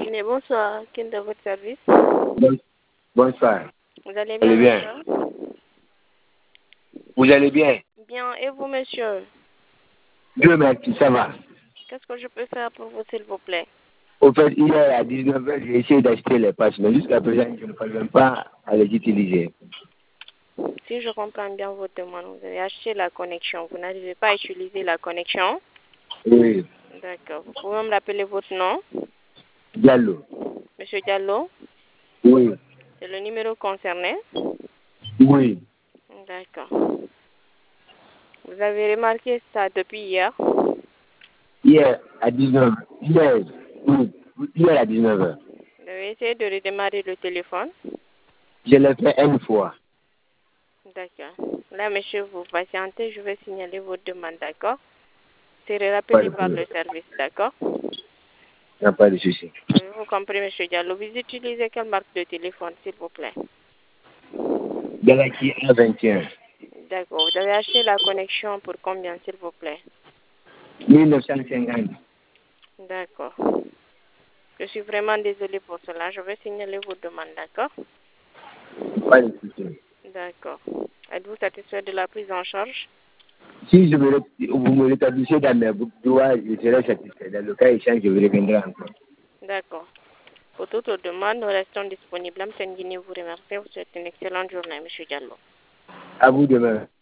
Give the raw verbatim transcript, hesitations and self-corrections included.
Guinée, bonsoir. Qui est de votre service? Bon- Bonsoir. Vous allez Vous bien, allez bien? monsieur? Vous allez bien? Bien, et vous, monsieur? Dieu merci, ça va. Qu'est-ce que je peux faire pour vous, s'il vous plaît? Au fait, hier à dix-neuf heures, j'ai essayé d'acheter les passes, mais jusqu'à présent, je ne parviens pas à les utiliser. Si je comprends bien votre demande, vous avez acheté la connexion. Vous n'arrivez pas à utiliser la connexion? Oui, D'accord. Vous pouvez me rappeler votre nom? Diallo. Monsieur Diallo? Oui, C'est le numéro concerné? oui. D'accord. Vous avez remarqué ça depuis hier? Hier à dix-neuf heures. Hier, oui, hier à dix-neuf heures. Vous avez essayé de redémarrer le téléphone? Je l'ai fait une fois. D'accord. Là, monsieur, vous patientez, je vais signaler votre demande, d'accord? C'est Pas rappelé de par le problème. service, d'accord? Il n'y a pas de souci. Avez-vous compris, monsieur Diallo? Vous utilisez quelle marque de téléphone, s'il vous plaît? Galaxy A vingt et un. D'accord. Vous avez acheté la connexion pour combien, s'il vous plaît? mille neuf cent cinquante. D'accord. Je suis vraiment désolée pour cela. Je vais signaler votre demande, d'accord? Pas de souci. D'accord. Êtes-vous satisfait de la prise en charge? Si je me, ré- vous me rétablissez dans mes boucles droits, je serai satisfait. Dans le cas échéant, je vous reviendrai encore. D'accord. Pour toute autre demande, nous restons disponibles. M. Nguini vous remercie. Vous souhaite une excellente journée, monsieur Diallo. À vous demain.